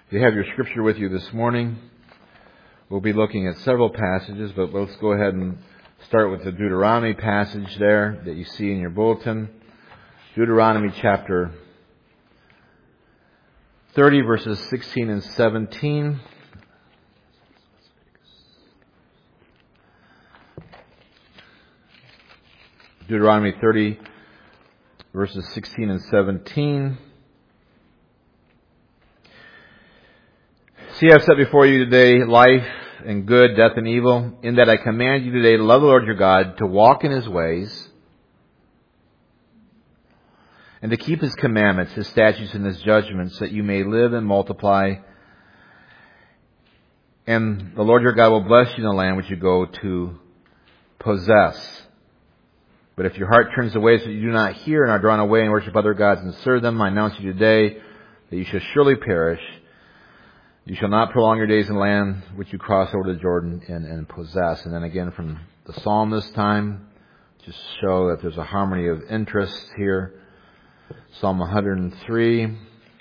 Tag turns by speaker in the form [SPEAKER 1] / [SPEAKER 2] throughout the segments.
[SPEAKER 1] If you have your scripture with you this morning, we'll be looking at several passages, but let's go ahead and start with the Deuteronomy passage there that you see in your bulletin. Deuteronomy chapter 30, verses 16 and 17. Deuteronomy 30, verses 16 and 17. See, I have set before you today life and good, death and evil, in that I command you today to love the Lord your God, to walk in His ways, and to keep His commandments, His statutes, and His judgments, that you may live and multiply. And the Lord your God will bless you in the land which you go to possess. But if your heart turns away so that you do not hear and are drawn away and worship other gods and serve them, I announce to you today that you shall surely perish. You shall not prolong your days in the land which you cross over the Jordan and possess. And then again from the Psalm this time, just show that there's a harmony of interests here. Psalm 103,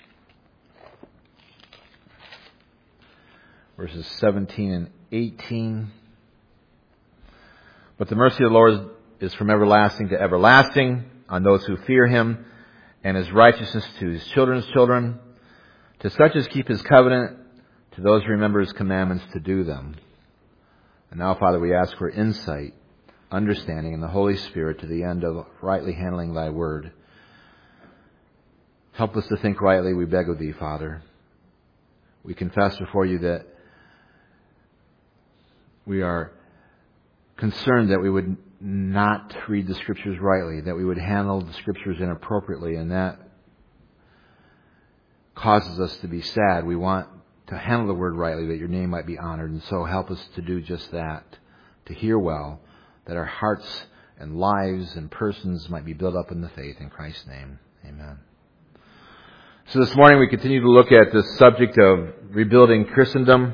[SPEAKER 1] verses 17 and 18. But the mercy of the Lord is from everlasting to everlasting on those who fear Him, and His righteousness to His children's children, to such as keep His covenant, to those who remember His commandments to do them. And now, Father, we ask for insight, understanding, and the Holy Spirit to the end of rightly handling Thy word. Help us to think rightly, we beg of Thee, Father. We confess before You that we are concerned that we would not read the Scriptures rightly, that we would handle the Scriptures inappropriately, and that causes us to be sad. We want to handle the Word rightly, that Your name might be honored, and so help us to do just that, to hear well, that our hearts and lives and persons might be built up in the faith. In Christ's name, amen. So this morning we continue to look at this subject of rebuilding Christendom.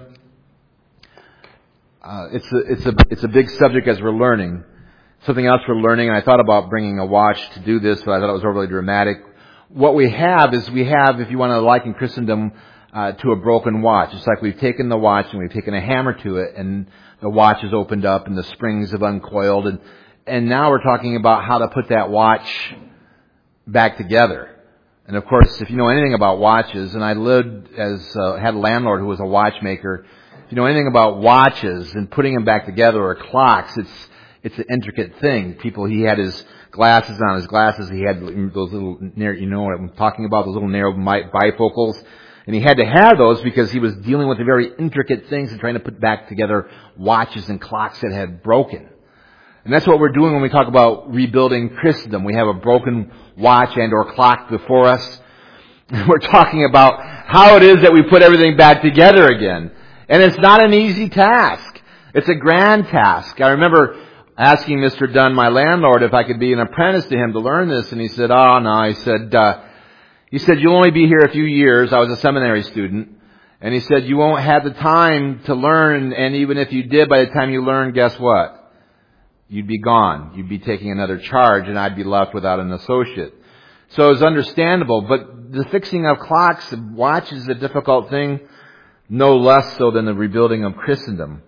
[SPEAKER 1] It's a big subject as we're learning. Something else we're learning, and I thought about bringing a watch to do this, but I thought it was overly dramatic. What we have, if you want to liken Christendom to a broken watch. It's like we've taken the watch and we've taken a hammer to it, and the watch has opened up and the springs have uncoiled, and now we're talking about how to put that watch back together. And of course, if you know anything about watches, and I had a landlord who was a watchmaker, if you know anything about watches and putting them back together, or clocks, it's an intricate thing. He had his glasses on. His glasses, he had those little, you know what I'm talking about, those little narrow bifocals. And he had to have those because he was dealing with the very intricate things and trying to put back together watches and clocks that had broken. And that's what we're doing when we talk about rebuilding Christendom. We have a broken watch and or clock before us. We're talking about how it is that we put everything back together again. And it's not an easy task. It's a grand task. I remember asking Mr. Dunn, my landlord, if I could be an apprentice to him to learn this. And he said, oh, no. He said, you'll only be here a few years. I was a seminary student. And he said, you won't have the time to learn. And even if you did, by the time you learn, guess what? You'd be gone. You'd be taking another charge, and I'd be left without an associate. So it was understandable. But the fixing of clocks and watches is a difficult thing, no less so than the rebuilding of Christendom.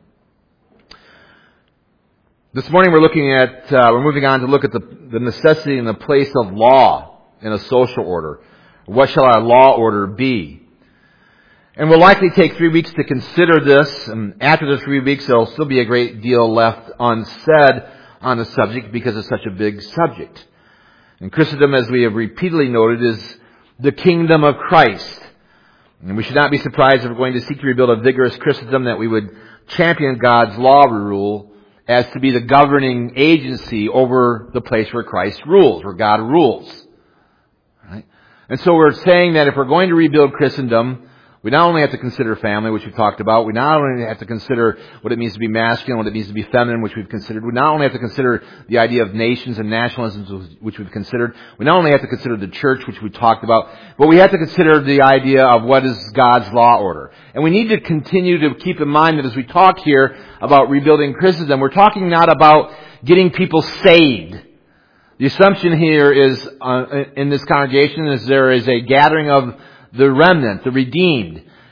[SPEAKER 1] This morning we're moving on to look at the necessity and the place of law in a social order. What shall our law order be? And we'll likely take 3 weeks to consider this. And after the 3 weeks, there will still be a great deal left unsaid on the subject because it's such a big subject. And Christendom, as we have repeatedly noted, is the kingdom of Christ. And we should not be surprised if we're going to seek to rebuild a vigorous Christendom that we would champion God's law rule as to be the governing agency over the place where Christ rules, where God rules. Right? And so we're saying that if we're going to rebuild Christendom, we not only have to consider family, which we've talked about. We not only have to consider what it means to be masculine, what it means to be feminine, which we've considered. We not only have to consider the idea of nations and nationalisms, which we've considered. We not only have to consider the church, which we talked about, but we have to consider the idea of what is God's law order. And we need to continue to keep in mind that as we talk here about rebuilding Christendom, we're talking not about getting people saved. The assumption here is, in this congregation, is there is a gathering of the remnant, the redeemed.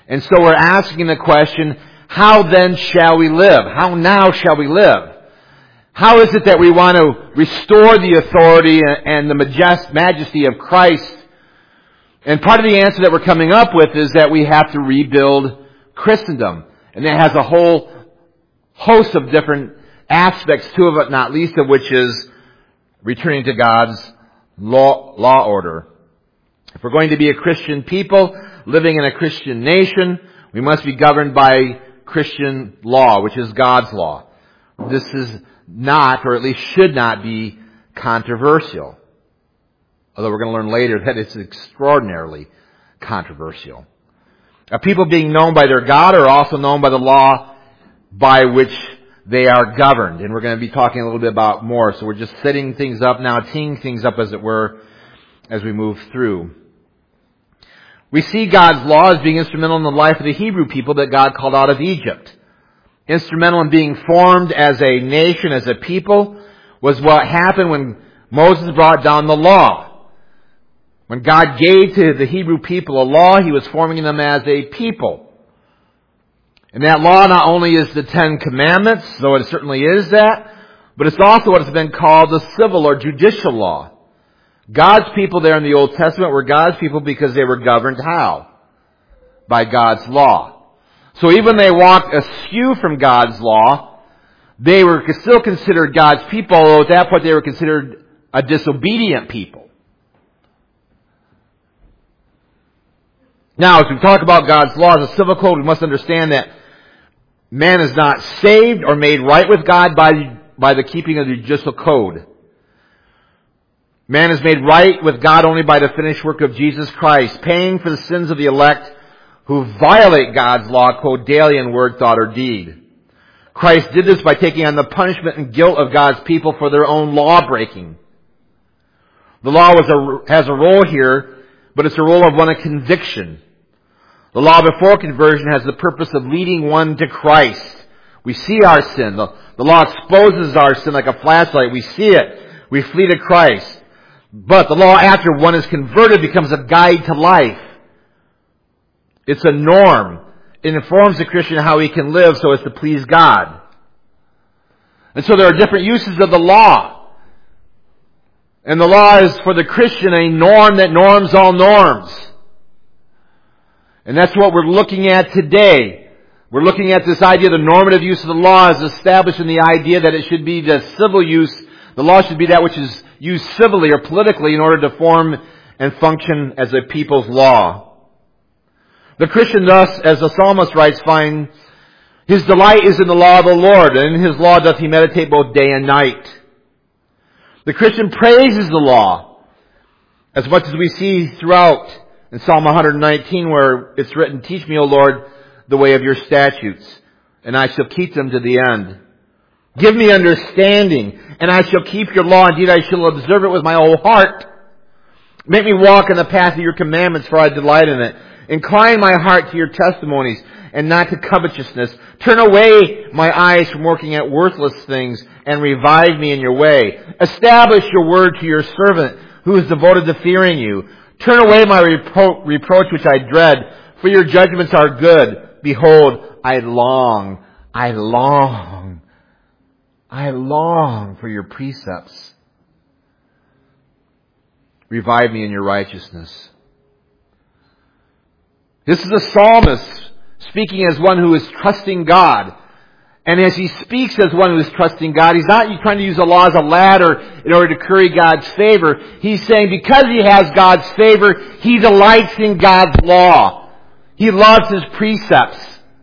[SPEAKER 1] And so we're asking the question, how then shall we live? How now shall we live? How is it that we want to restore the authority and the majesty of Christ? And part of the answer that we're coming up with is that we have to rebuild Christendom. And that has a whole host of different aspects to it, not least of which is returning to God's law order. If we're going to be a Christian people, living in a Christian nation, we must be governed by Christian law, which is God's law. This is not, or at least should not be, controversial. Although we're going to learn later that it's extraordinarily controversial. A people being known by their God are also known by the law by which they are governed. And we're going to be talking a little bit about more. So we're just setting things up now, teeing things up as it were, as we move through. We see God's law as being instrumental in the life of the Hebrew people that God called out of Egypt. Instrumental in being formed as a nation, as a people, was what happened when Moses brought down the law. When God gave to the Hebrew people a law, He was forming them as a people. And that law not only is the Ten Commandments, though it certainly is that, but it's also what has been called the civil or judicial law. God's people there in the Old Testament were God's people because they were governed how? By God's law. So even when they walked askew from God's law, they were still considered God's people, although at that point they were considered a disobedient people. Now, as we talk about God's law as a civil code, we must understand that man is not saved or made right with God by the keeping of the judicial code. Man is made right with God only by the finished work of Jesus Christ, paying for the sins of the elect who violate God's law, quote, daily in word, thought, or deed. Christ did this by taking on the punishment and guilt of God's people for their own law breaking. The law has a role here, but it's a role of one of conviction. The law before conversion has the purpose of leading one to Christ. We see our sin. The law exposes our sin like a flashlight. We see it. We flee to Christ. But the law after one is converted becomes a guide to life. It's a norm. It informs the Christian how he can live so as to please God. And so there are different uses of the law. And the law is for the Christian a norm that norms all norms. And that's what we're looking at today. We're looking at this idea the normative use of the law is established in the idea that it should be the civil use. The law should be that which is used civilly or politically in order to form and function as a people's law. The Christian thus, as the psalmist writes, find his delight is in the law of the Lord, and in His law doth he meditate both day and night. The Christian praises the law, as much as we see throughout in Psalm 119 where it's written, teach me, O Lord, the way of your statutes, and I shall keep them to the end. Give me understanding, and I shall keep your law. Indeed, I shall observe it with my whole heart. Make me walk in the path of your commandments, for I delight in it. Incline my heart to your testimonies, and not to covetousness. Turn away my eyes from working at worthless things, and revive me in your way. Establish your word to your servant, who is devoted to fearing you. Turn away my reproach which I dread, for your judgments are good. Behold, I long for your precepts. Revive me in your righteousness. This is a psalmist speaking as one who is trusting God. And as he speaks as one who is trusting God, he's not trying to use the law as a ladder in order to curry God's favor. He's saying because he has God's favor, he delights in God's law. He loves His precepts.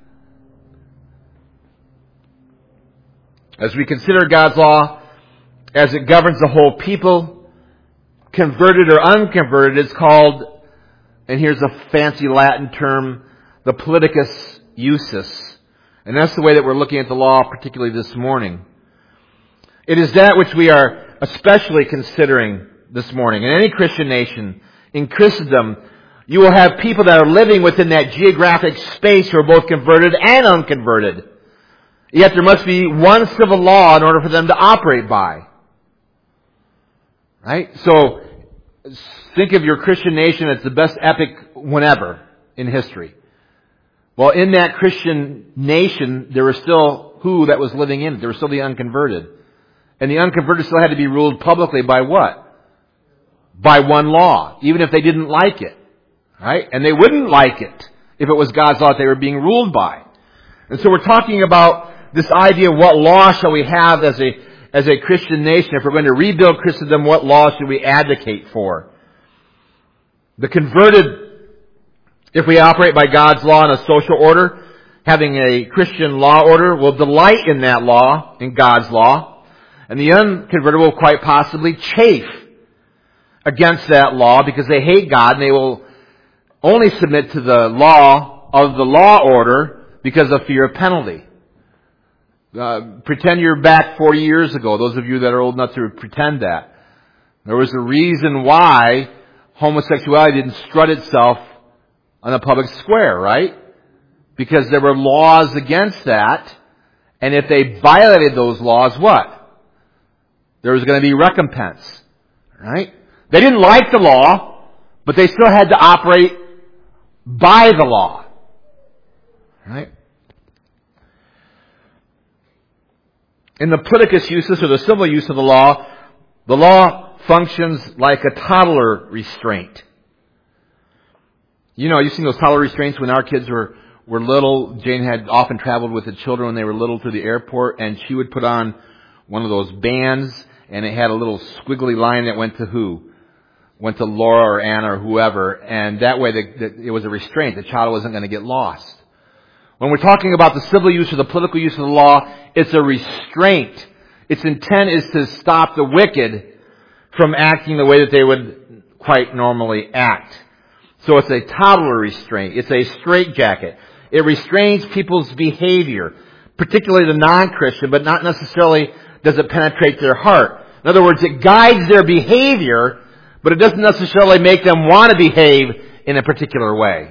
[SPEAKER 1] As we consider God's law as it governs the whole people, converted or unconverted, it's called, and here's a fancy Latin term, the politicus usus. And that's the way that we're looking at the law, particularly this morning. It is that which we are especially considering this morning. In any Christian nation, in Christendom, you will have people that are living within that geographic space who are both converted and unconverted. Yet there must be one civil law in order for them to operate by. Right? So, think of your Christian nation as the best epic whenever in history. Well, in that Christian nation, there was still who that was living in it? There were still the unconverted. And the unconverted still had to be ruled publicly by what? By one law, even if they didn't like it. Right? And they wouldn't like it if it was God's law that they were being ruled by. And so we're talking about this idea of what law shall we have as a Christian nation. If we're going to rebuild Christendom, what law should we advocate for? The converted, if we operate by God's law in a social order, having a Christian law order, will delight in that law, in God's law. And the unconverted will quite possibly chafe against that law because they hate God and they will only submit to the law of the law order because of fear of penalty. Pretend you're back 40 years ago, those of you that are old enough to pretend that. There was a reason why homosexuality didn't strut itself on the public square, right? Because there were laws against that, and if they violated those laws, what? There was going to be recompense, right? They didn't like the law, but they still had to operate by the law, right? In the politicus usus, or the civil use of the law functions like a toddler restraint. You know, you've seen those toddler restraints when our kids were little. Jane had often traveled with the children when they were little to the airport, and she would put on one of those bands, and it had a little squiggly line that went to who? Went to Laura or Anna or whoever, and that way it was a restraint. The child wasn't going to get lost. When we're talking about the civil use or the political use of the law, it's a restraint. Its intent is to stop the wicked from acting the way that they would quite normally act. So it's a toddler restraint. It's a straitjacket. It restrains people's behavior, particularly the non-Christian, but not necessarily does it penetrate their heart. In other words, it guides their behavior, but it doesn't necessarily make them want to behave in a particular way.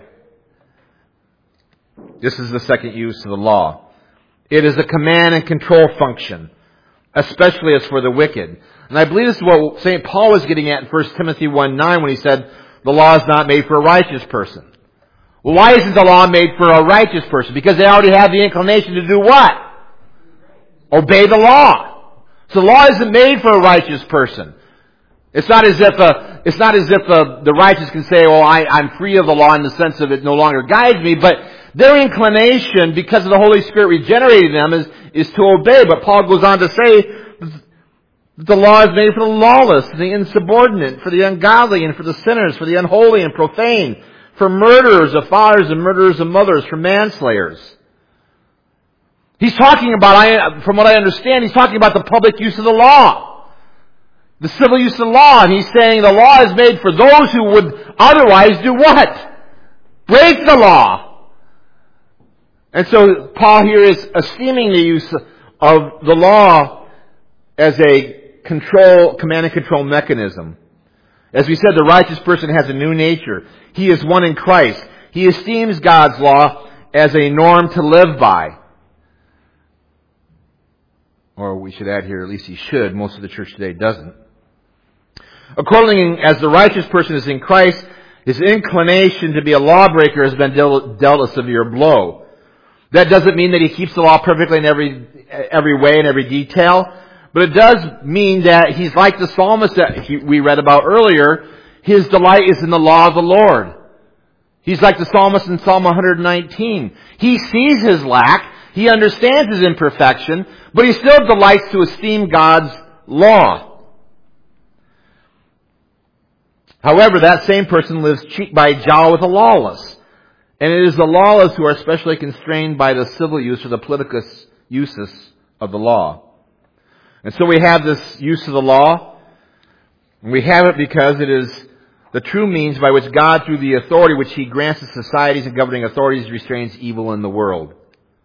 [SPEAKER 1] This is the second use of the law. It is a command and control function, especially as for the wicked. And I believe this is what St. Paul was getting at in 1 Timothy 1:9 when he said, the law is not made for a righteous person. Well, why isn't the law made for a righteous person? Because they already have the inclination to do what? Obey the law. So the law isn't made for a righteous person. It's not as if the righteous can say, "Oh, I'm free of the law in the sense of it no longer guides me." But their inclination, because of the Holy Spirit regenerating them, is to obey. But Paul goes on to say that the law is made for the lawless, for the insubordinate, for the ungodly, and for the sinners, for the unholy and profane, for murderers of fathers and murderers of mothers, for manslayers. He's talking about, from what I understand, he's talking about the public use of the law. The civil use of the law, and he's saying the law is made for those who would otherwise do what? Break the law. And so Paul here is esteeming the use of the law as a command and control mechanism. As we said, the righteous person has a new nature. He is one in Christ. He esteems God's law as a norm to live by. Or we should add here, at least he should. Most of the church today doesn't. Accordingly, as the righteous person is in Christ, his inclination to be a lawbreaker has been dealt a severe blow. That doesn't mean that he keeps the law perfectly in every way and every detail, but it does mean that he's like the psalmist that we read about earlier. His delight is in the law of the Lord. He's like the psalmist in Psalm 119. He sees his lack, he understands his imperfection, but he still delights to esteem God's law. However, that same person lives cheek by jowl with the lawless. And it is the lawless who are especially constrained by the civil use or the politicus usus of the law. And so we have this use of the law. And we have it because it is the true means by which God, through the authority which He grants to societies and governing authorities, restrains evil in the world.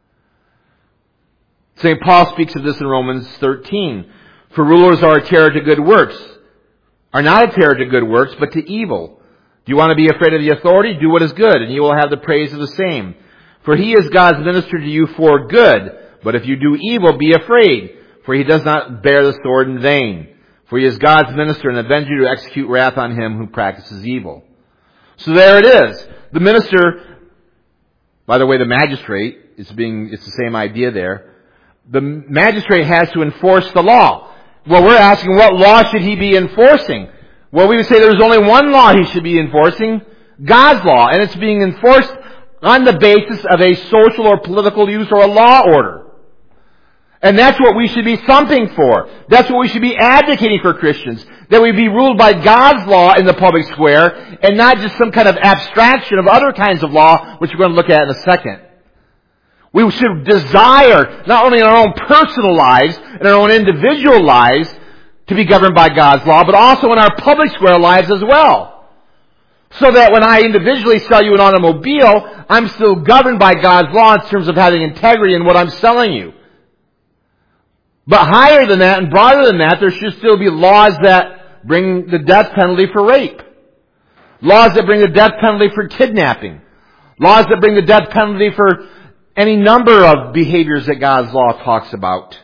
[SPEAKER 1] St. Paul speaks of this in Romans 13. For rulers are a terror to good works. Are not a terror to good works, but to evil. Do you want to be afraid of the authority? Do what is good, and you will have the praise of the same. For he is God's minister to you for good. But if you do evil, be afraid, for he does not bear the sword in vain. For he is God's minister, and avenger to execute wrath on him who practices evil. So there it is. The minister By the way, the magistrate, it's the same idea there. The magistrate has to enforce the law. Well, we're asking, what law should he be enforcing? Well, we would say there's only one law he should be enforcing, God's law, and it's being enforced on the basis of a social or political use or a law order. And that's what we should be thumping for. That's what we should be advocating for Christians. That we be ruled by God's law in the public square and not just some kind of abstraction of other kinds of law, which we're going to look at in a second. We should desire, not only in our own personal lives and our own individual lives, to be governed by God's law, but also in our public square lives as well. So that when I individually sell you an automobile, I'm still governed by God's law in terms of having integrity in what I'm selling you. But higher than that and broader than that, there should still be laws that bring the death penalty for rape. Laws that bring the death penalty for kidnapping. Laws that bring the death penalty for any number of behaviors that God's law talks about.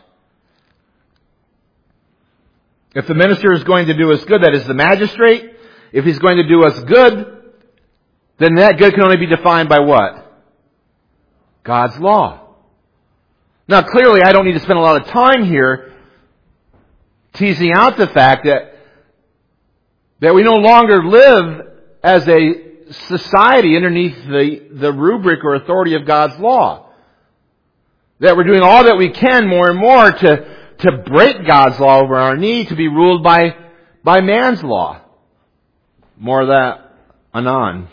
[SPEAKER 1] If the minister is going to do us good, that is the magistrate, if he's going to do us good, then that good can only be defined by what? God's law. Now, clearly, I don't need to spend a lot of time here teasing out the fact that we no longer live as a society underneath the rubric or authority of God's law. That we're doing all that we can more and more to break God's law over our knee, to be ruled by man's law. More of that anon.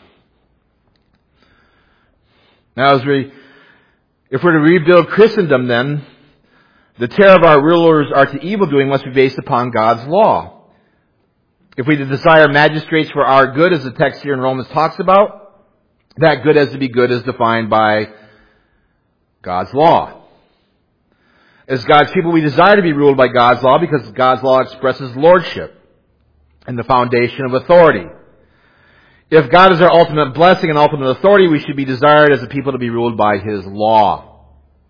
[SPEAKER 1] Now, if we're to rebuild Christendom, then, the terror of our rulers are to evildoing must be based upon God's law. If we desire magistrates for our good, as the text here in Romans talks about, that good has to be good as defined by God's law. As God's people, we desire to be ruled by God's law because God's law expresses lordship and the foundation of authority. If God is our ultimate blessing and ultimate authority, we should be desired as a people to be ruled by His law.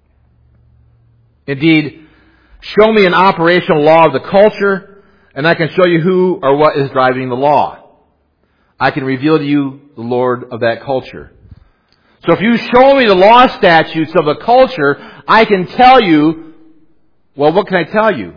[SPEAKER 1] Indeed, show me an operational law of the culture, and I can show you who or what is driving the law. I can reveal to you the Lord of that culture. So if you show me the law statutes of a culture, I can tell you, well, what can I tell you?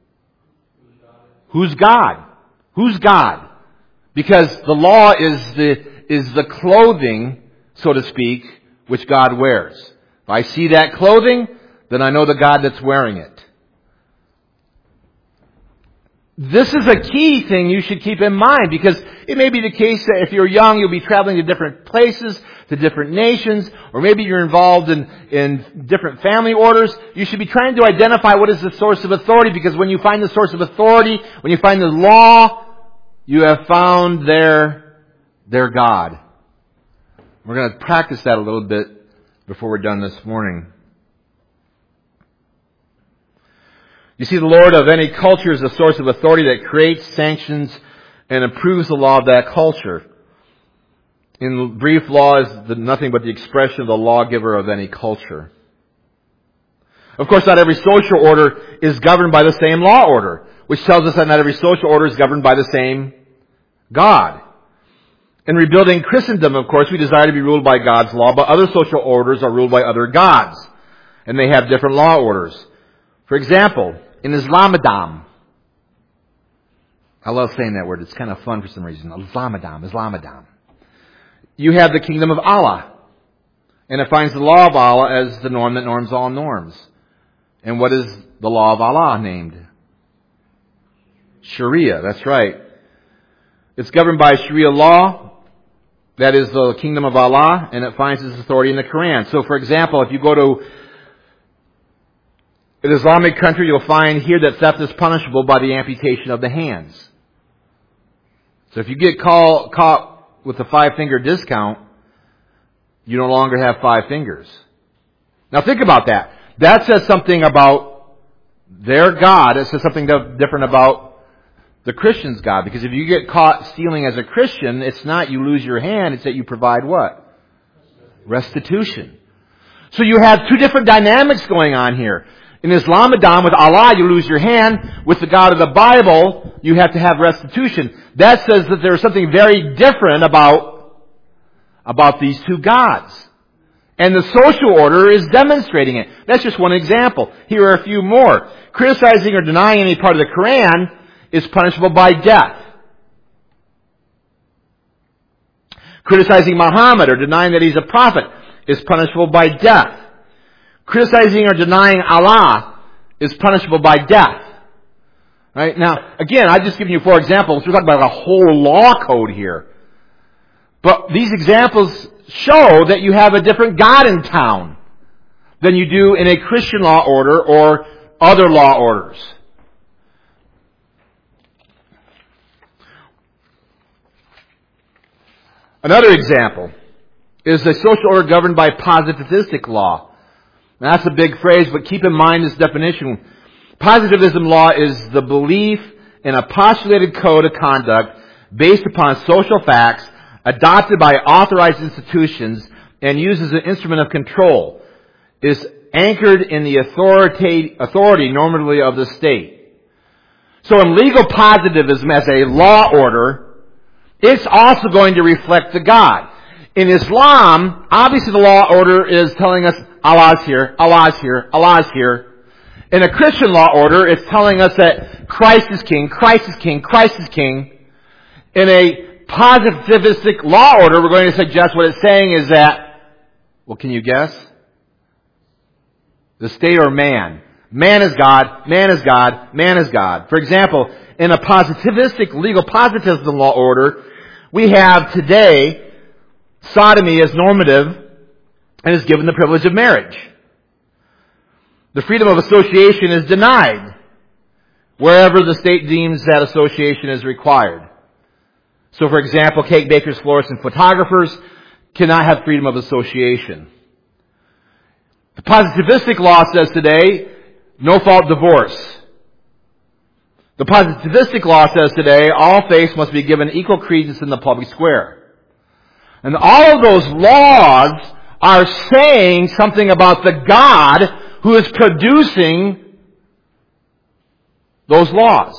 [SPEAKER 1] Who's God? Who's God? Because the law is the clothing, so to speak, which God wears. If I see that clothing, then I know the God that's wearing it. This is a key thing you should keep in mind, because it may be the case that if you're young, you'll be traveling to different places, to different nations, or maybe you're involved in different family orders. You should be trying to identify what is the source of authority, because when you find the source of authority, when you find the law, you have found their God. We're going to practice that a little bit before we're done this morning. You see, the Lord of any culture is the source of authority that creates, sanctions, and approves the law of that culture. In brief, law is nothing but the expression of the lawgiver of any culture. Of course, not every social order is governed by the same law order, which tells us that not every social order is governed by the same God. In rebuilding Christendom, of course, we desire to be ruled by God's law, but other social orders are ruled by other gods, and they have different law orders. For example, in Islamadam, I love saying that word, it's kind of fun for some reason, Islamadam. You have the kingdom of Allah, and it finds the law of Allah as the norm that norms all norms. And what is the law of Allah named? Sharia, that's right. It's governed by Sharia law, that is the kingdom of Allah, and it finds its authority in the Quran. So, for example, if you go to an Islamic country, you'll find here that theft is punishable by the amputation of the hands. So if you get caught with a 5-finger discount, you no longer have 5 fingers. Now think about that. That says something about their God. It says something different about the Christian's God. Because if you get caught stealing as a Christian, it's not you lose your hand, it's that you provide what? Restitution. So you have two different dynamics going on here. In Islamadam, with Allah, you lose your hand. With the God of the Bible, you have to have restitution. That says that there's something very different about these two gods. And the social order is demonstrating it. That's just one example. Here are a few more. Criticizing or denying any part of the Quran is punishable by death. Criticizing Muhammad or denying that he's a prophet is punishable by death. Criticizing or denying Allah is punishable by death. Right? Now, again, I've just given you 4 examples. We're talking about a whole law code here. But these examples show that you have a different God in town than you do in a Christian law order or other law orders. Another example is a social order governed by positivistic law. Now, that's a big phrase, but keep in mind this definition. Positivism law is the belief in a postulated code of conduct based upon social facts adopted by authorized institutions and used as an instrument of control. It is anchored in the authority normatively of the state. So in legal positivism as a law order, it's also going to reflect the God. In Islam, obviously the law order is telling us Allah's here, Allah's here, Allah's here. In a Christian law order, it's telling us that Christ is king, Christ is king, Christ is king. In a positivistic law order, we're going to suggest what it's saying is that, well, can you guess? The state or man. Man is God, man is God, man is God. For example, in a positivistic, legal positivism law order, we have today sodomy as normative and is given the privilege of marriage. The freedom of association is denied wherever the state deems that association is required. So, for example, cake bakers, florists, and photographers cannot have freedom of association. The positivistic law says today, no-fault divorce. The positivistic law says today, all faiths must be given equal credence in the public square. And all of those laws are saying something about the God who is producing those laws.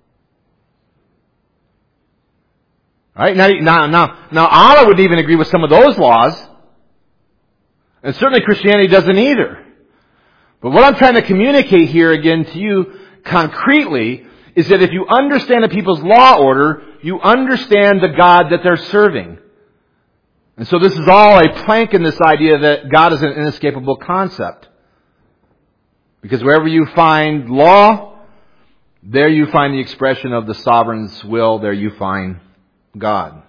[SPEAKER 1] Right? Now, Allah would even agree with some of those laws. And certainly Christianity doesn't either. But what I'm trying to communicate here again to you concretely is that if you understand a people's law order, you understand the God that they're serving. And so this is all a plank in this idea that God is an inescapable concept. Because wherever you find law, there you find the expression of the sovereign's will, there you find God.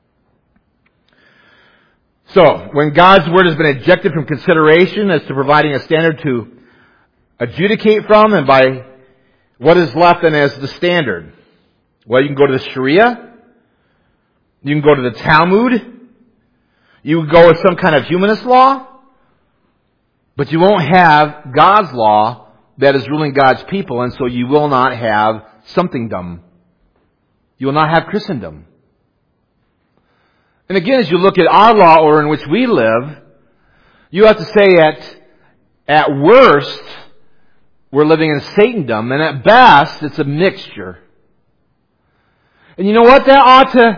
[SPEAKER 1] So, when God's Word has been ejected from consideration as to providing a standard to adjudicate from, and by what is left then as the standard? Well, you can go to the Sharia, you can go to the Talmud, you can go with some kind of humanist law, but you won't have God's law that is ruling God's people, and so you will not have somethingdom. You will not have Christendom. And again, as you look at our law order in which we live, you have to say at worst, we're living in Satandom, and at best, it's a mixture. And you know what? That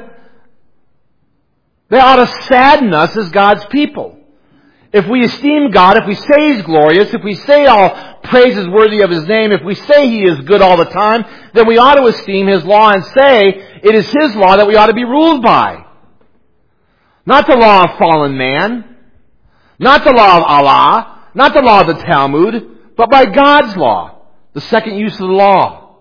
[SPEAKER 1] ought to sadden us as God's people. If we esteem God, if we say He's glorious, if we say all praise is worthy of His name, if we say He is good all the time, then we ought to esteem His law and say it is His law that we ought to be ruled by. Not the law of fallen man, not the law of Allah, not the law of the Talmud, but by God's law, the second use of the law.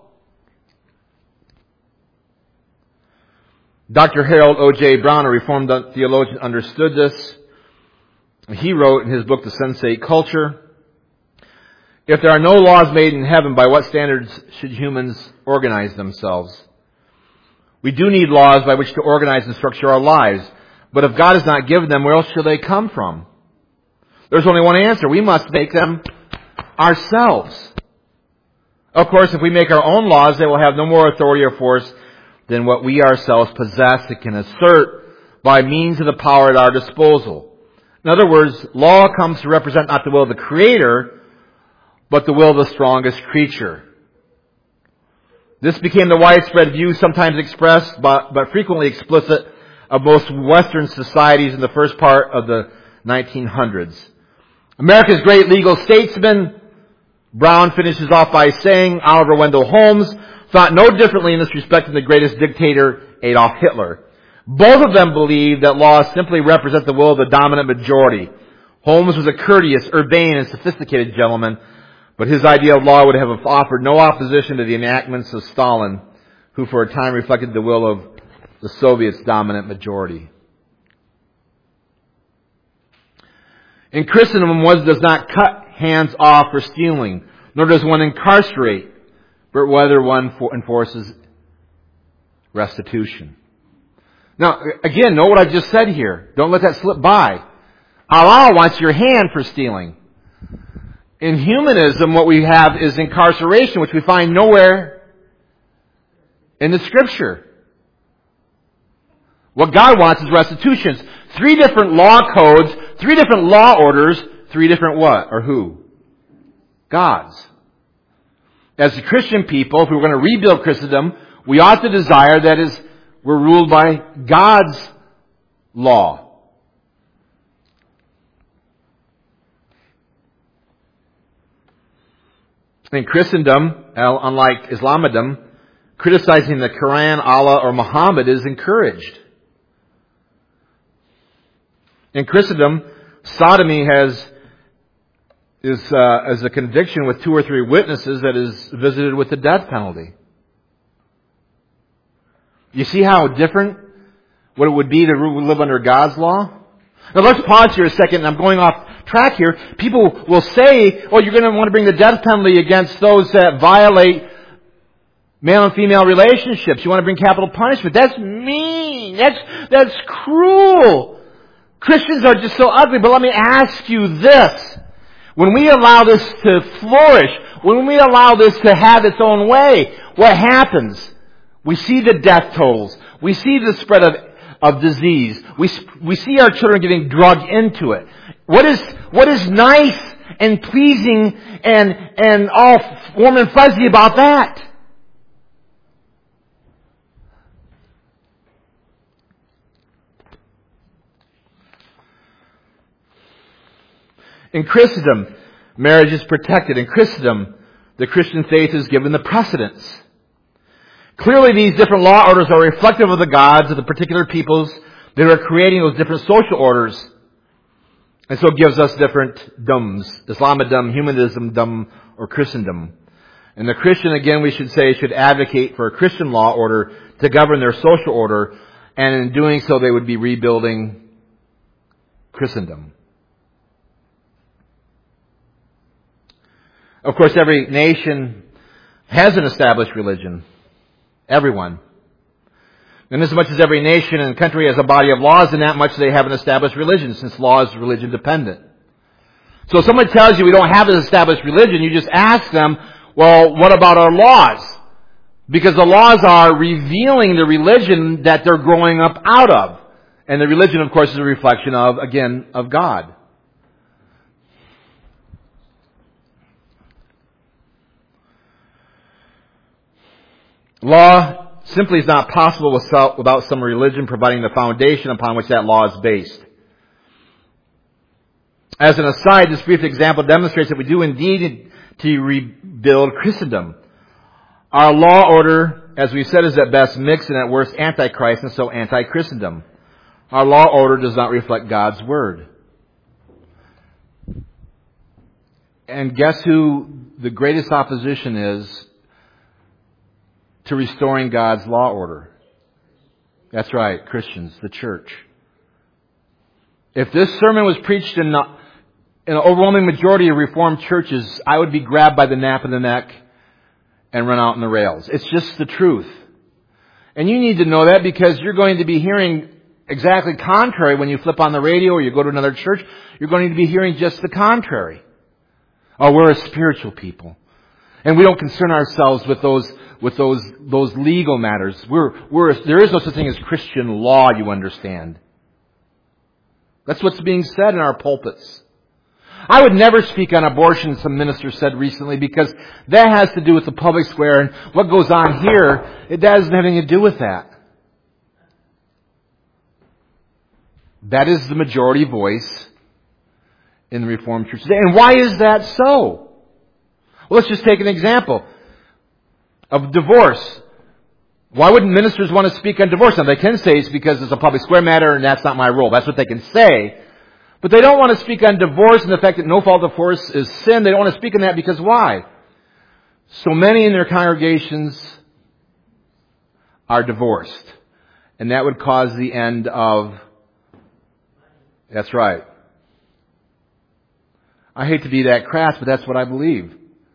[SPEAKER 1] Dr. Harold O.J. Brown, a Reformed theologian, understood this. He wrote in his book, The Sensate Culture, if there are no laws made in heaven, by what standards should humans organize themselves? We do need laws by which to organize and structure our lives. But if God has not given them, where else shall they come from? There's only one answer. We must make them ourselves. Of course, if we make our own laws, they will have no more authority or force than what we ourselves possess and can assert by means of the power at our disposal. In other words, law comes to represent not the will of the Creator, but the will of the strongest creature. This became the widespread view, sometimes expressed but frequently explicit, of most Western societies in the first part of the 1900s. America's great legal statesman, Brown finishes off by saying, Oliver Wendell Holmes thought no differently in this respect than the greatest dictator, Adolf Hitler. Both of them believed that laws simply represent the will of the dominant majority. Holmes was a courteous, urbane, and sophisticated gentleman, but his idea of law would have offered no opposition to the enactments of Stalin, who for a time reflected the will of the Soviets' dominant majority. In Christendom, one does not cut hands off for stealing, nor does one incarcerate, but rather one enforces restitution. Now, again, know what I just said here. Don't let that slip by. Allah wants your hand for stealing. In humanism, what we have is incarceration, which we find nowhere in the Scripture. What God wants is restitutions. 3 different law codes, 3 different law orders, 3 different what or who? Gods. As a Christian people, if we're going to rebuild Christendom, we ought to desire that is, we're ruled by God's law. In Christendom, unlike Islamism, criticizing the Quran, Allah, or Muhammad is encouraged. In Christendom, sodomy is a conviction with 2 or 3 witnesses that is visited with the death penalty. You see how different what it would be to live under God's law? Now let's pause here a second, and I'm going off track here. People will say, oh, you're going to want to bring the death penalty against those that violate male and female relationships. You want to bring capital punishment. That's mean. That's cruel. Christians are just so ugly. But let me ask you this. When we allow this to flourish, when we allow this to have its own way, what happens? We see the death tolls. We see the spread of disease. We see our children getting drugged into it. What is nice and pleasing and all warm and fuzzy about that? In Christendom, marriage is protected. In Christendom, the Christian faith is given the precedence. Clearly, these different law orders are reflective of the gods of the particular peoples that are creating those different social orders. And so it gives us different dums. Islamism, humanism, or Christendom. And the Christian, again, we should say, should advocate for a Christian law order to govern their social order. And in doing so, they would be rebuilding Christendom. Of course, every nation has an established religion. Everyone. And as much as every nation and country has a body of laws, in that much they have an established religion, since law is religion dependent. So if someone tells you we don't have an established religion, you just ask them, well, what about our laws? Because the laws are revealing the religion that they're growing up out of. And the religion, of course, is a reflection of, again, of God. Law simply is not possible without some religion providing the foundation upon which that law is based. As an aside, this brief example demonstrates that we do indeed need to rebuild Christendom. Our law order, as we said, is at best mixed and at worst antichrist and so anti-Christendom. Our law order does not reflect God's Word. And guess who the greatest opposition is to restoring God's law order? That's right, Christians, the church. If this sermon was preached in an overwhelming majority of Reformed churches, I would be grabbed by the nape of the neck and run out in the rails. It's just the truth. And you need to know that because you're going to be hearing exactly contrary when you flip on the radio or you go to another church. You're going to be hearing just the contrary. Oh, we're a spiritual people. And we don't concern ourselves with those legal matters. There is no such thing as Christian law, you understand. That's what's being said in our pulpits. I would never speak on abortion, some minister said recently, because that has to do with the public square, and what goes on here, it doesn't have anything to do with that. That is the majority voice in the Reformed Church today. And why is that so? Well, let's just take an example of divorce. Why wouldn't ministers want to speak on divorce? Now, they can say it's because it's a public square matter and that's not my role. That's what they can say. But they don't want to speak on divorce and the fact that no fault of divorce is sin. They don't want to speak on that because why? So many in their congregations are divorced. And that would cause the end of... That's right. I hate to be that crass, but that's what I believe.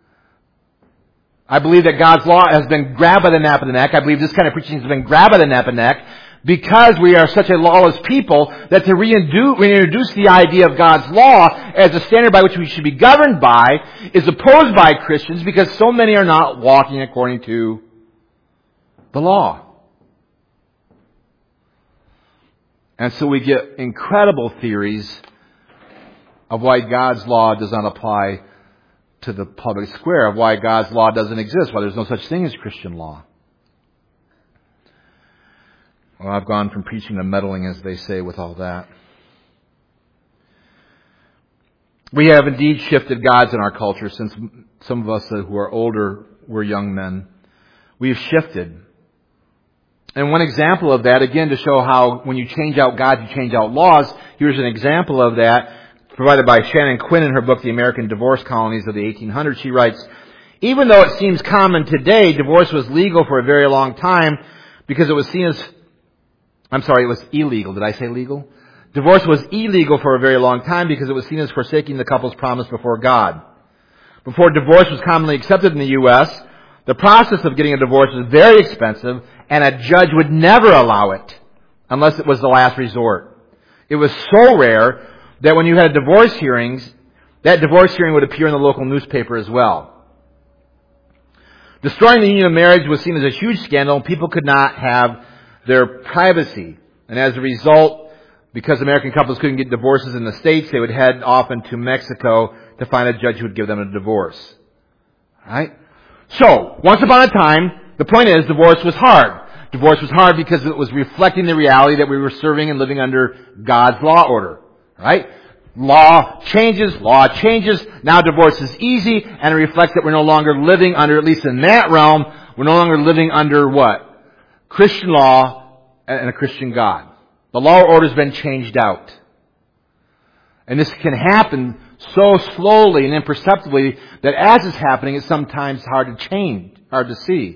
[SPEAKER 1] I believe that God's law has been grabbed by the nape of the neck. I believe this kind of preaching has been grabbed by the nape of the neck because we are such a lawless people that to reintroduce the idea of God's law as a standard by which we should be governed by is opposed by Christians because so many are not walking according to the law. And so we get incredible theories of why God's law does not apply to the public square, of why God's law doesn't exist, why there's no such thing as Christian law. Well, I've gone from preaching to meddling, as they say, with all that. We have indeed shifted gods in our culture since some of us who are older were young men. We've shifted. And one example of that, again, to show how when you change out gods, you change out laws, here's an example of that provided by Shannon Quinn in her book, The American Divorce Colonies of the 1800s. She writes, even though it seems common today, divorce was legal for a very long time because it was seen as... it was illegal. Did I say legal? Divorce was illegal for a very long time because it was seen as forsaking the couple's promise before God. Before divorce was commonly accepted in the U.S., the process of getting a divorce was very expensive, and a judge would never allow it unless it was the last resort. It was so rare that when you had divorce hearings, that divorce hearing would appear in the local newspaper as well. Destroying the union of marriage was seen as a huge scandal, and people could not have their privacy. And as a result, because American couples couldn't get divorces in the States, they would head often to Mexico to find a judge who would give them a divorce. Right? So, once upon a time, the point is, divorce was hard. Divorce was hard because it was reflecting the reality that we were serving and living under God's law order. Right? Law changes. Now divorce is easy, and it reflects that we're no longer living under, at least in that realm, we're no longer living under what? Christian law and a Christian God. The law order has been changed out. And this can happen so slowly and imperceptibly that as it's happening, it's sometimes hard to change, hard to see.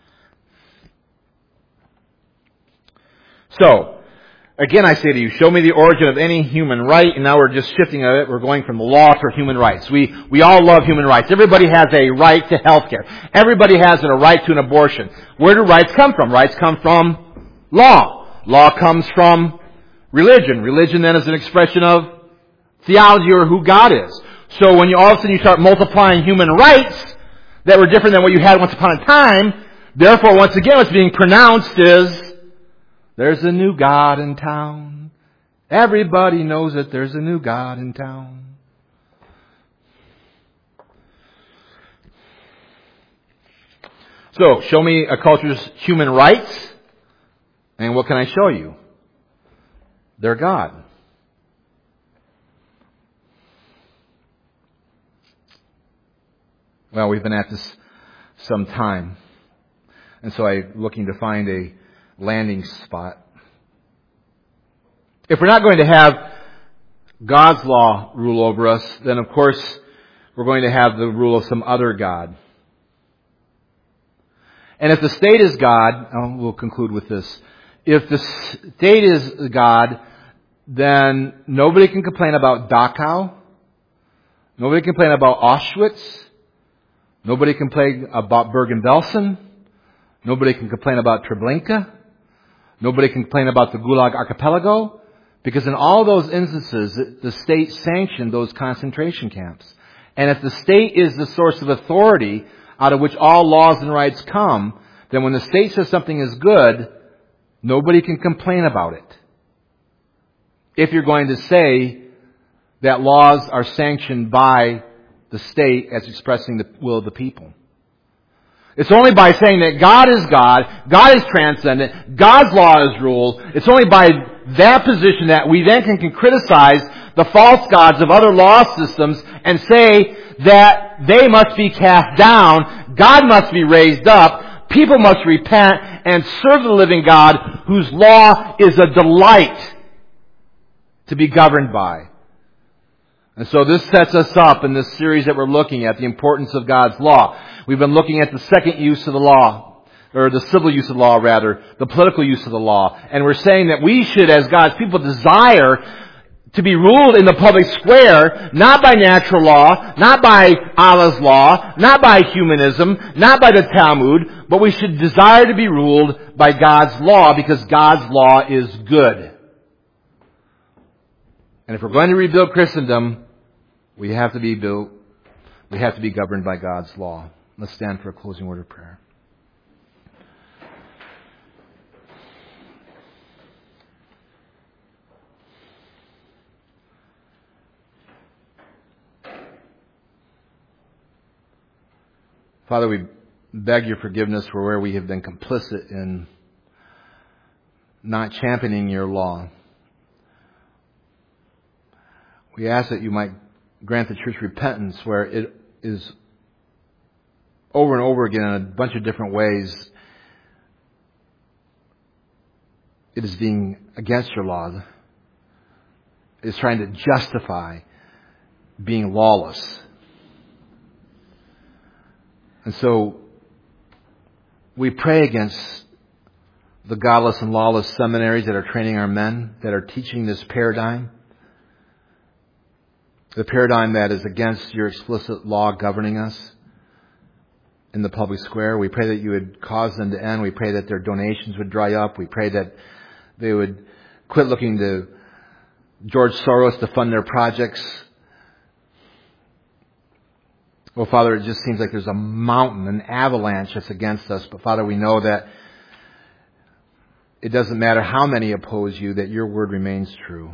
[SPEAKER 1] So, again, I say to you, show me the origin of any human right, and now we're just shifting it. We're going from the law to human rights. We all love human rights. Everybody has a right to health care. Everybody has a right to an abortion. Where do rights come from? Rights come from law. Law comes from religion. Religion then is an expression of theology or who God is. So when all of a sudden you start multiplying human rights that were different than what you had once upon a time, therefore once again what's being pronounced is, there's a new God in town. Everybody knows that there's a new God in town. So, show me a culture's human rights, and what can I show you? Their God. Well, we've been at this some time, and so I'm looking to find a landing spot. If we're not going to have God's law rule over us, then of course we're going to have the rule of some other God. And if the state is God, we'll conclude with this. If the state is God, then nobody can complain about Dachau. Nobody can complain about Auschwitz. Nobody can complain about Bergen-Belsen. Nobody can complain about Treblinka. Nobody can complain about the Gulag Archipelago, because in all those instances, the state sanctioned those concentration camps. And if the state is the source of authority out of which all laws and rights come, then when the state says something is good, nobody can complain about it. If you're going to say that laws are sanctioned by the state as expressing the will of the people. It's only by saying that God is God, God is transcendent, God's law is rule. It's only by that position that we then can criticize the false gods of other law systems and say that they must be cast down, God must be raised up, people must repent and serve the living God whose law is a delight to be governed by. And so this sets us up in this series that we're looking at, the importance of God's law. We've been looking at the second use of the law, or the civil use of the law rather, the political use of the law. And we're saying that we should, as God's people, desire to be ruled in the public square, not by natural law, not by Allah's law, not by humanism, not by the Talmud, but we should desire to be ruled by God's law because God's law is good. And if we're going to rebuild Christendom, we have to be governed by God's law. Let's stand for a closing word of prayer. Father, we beg your forgiveness for where we have been complicit in not championing your law. We ask that you might grant the church repentance where it is over and over again in a bunch of different ways. It is being against your law. It is trying to justify being lawless. And so we pray against the godless and lawless seminaries that are training our men, that are teaching this paradigm. The paradigm that is against your explicit law governing us in the public square. We pray that you would cause them to end. We pray that their donations would dry up. We pray that they would quit looking to George Soros to fund their projects. Well, Father, it just seems like there's a mountain, an avalanche that's against us. But Father, we know that it doesn't matter how many oppose you, that your word remains true.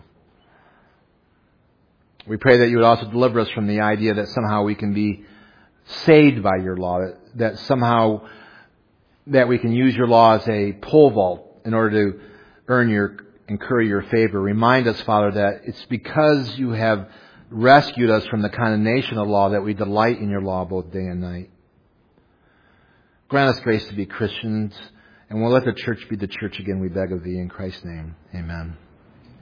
[SPEAKER 1] We pray that you would also deliver us from the idea that somehow we can be saved by your law, that somehow that we can use your law as a pole vault in order to and curry your favor. Remind us, Father, that it's because you have rescued us from the condemnation of law that we delight in your law both day and night. Grant us grace to be Christians, and we'll let the church be the church again, we beg of thee in Christ's name. Amen.